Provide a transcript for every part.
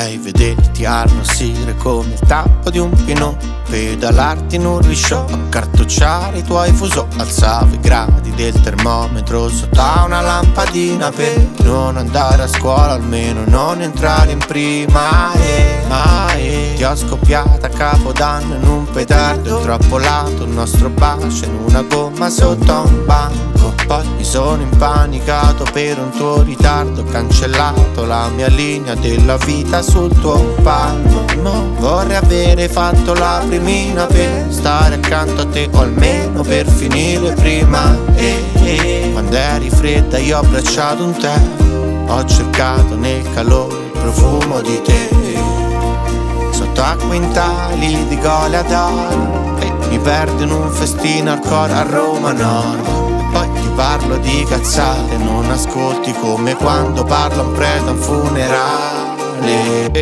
Vorrei vederti arrossire come il tappo di un pinot, pedalarti in un risciò, accartocciare i tuoi fuso. Alzavo i gradi del termometro sotto una lampadina per non andare a scuola, almeno non entrare in prima. Ti ho scoppiata a Capodanno in un petardo, intrappolato il nostro bacio in una gomma sotto a un banco. Poi mi sono impanicato per un tuo ritardo, ho cancellato la mia linea della vita sul tuo palmo. Vorrei avere fatto la primina per stare accanto a te, o almeno per finire prima. Quando eri fredda io ho abbracciato un tè, ho cercato nel calore il profumo di te. Sotto a quintali di gole d'oro e mi perdo in un festino hardcore a Roma Nord. E poi ti parlo di cazzate, non ascolti come quando parlo a un prete a un funerale.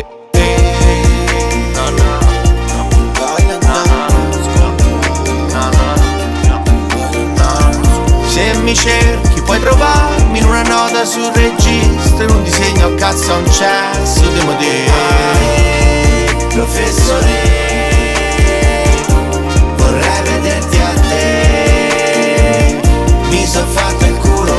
Se mi cerchi puoi trovarmi in una nota sul registro, in un disegno a cazzo a un cesso di modelli. Professore, vorrei vederti a te, mi son fatto il culo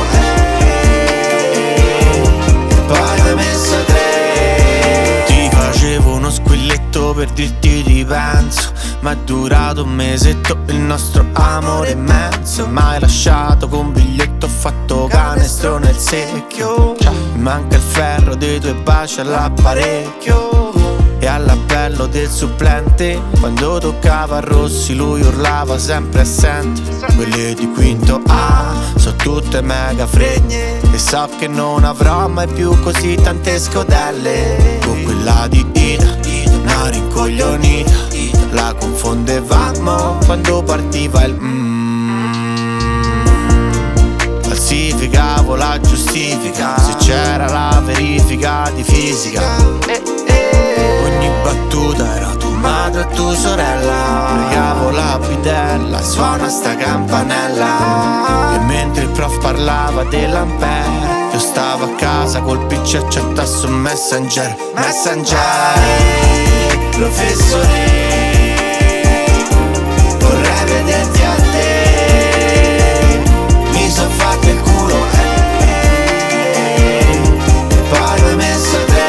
e poi l'ho messo tre. Ti facevo uno squilletto per dirti ti penso, ma è durato un mesetto il nostro amore immenso. Mai lasciato con un biglietto, ho fatto canestro nel secchio. Mi manca il ferro dei tuoi baci all'apparecchio e all'appello del supplente. Quando toccava a Rossi lui urlava sempre assente. Quelle di quinto A sono tutte mega fregne e so che non avrò mai più così tante scodelle. Con quella di Ida, una rincoglionita, la confondevamo quando partiva il falsificavo la giustifica se c'era la verifica di fisica. Ogni battuta era tu madre e tu sorella, pregavo la bidella, suona sta campanella. E mentre il prof parlava dell'ampere, io stavo a casa col PC a chattare su Messenger. Professore, vorrei vederti a te, mi son fatto il culo e poi l'ho messo tre.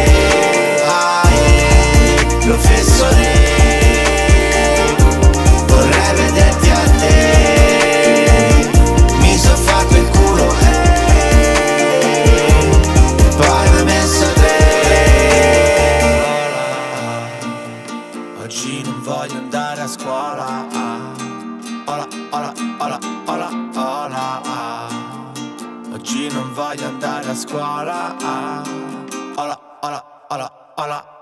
Professore, vorrei vederti a te, mi son fatto il culo e poi l'ho messo tre. Oggi non voglio andare a scuola. Oggi non voglio andare a scuola.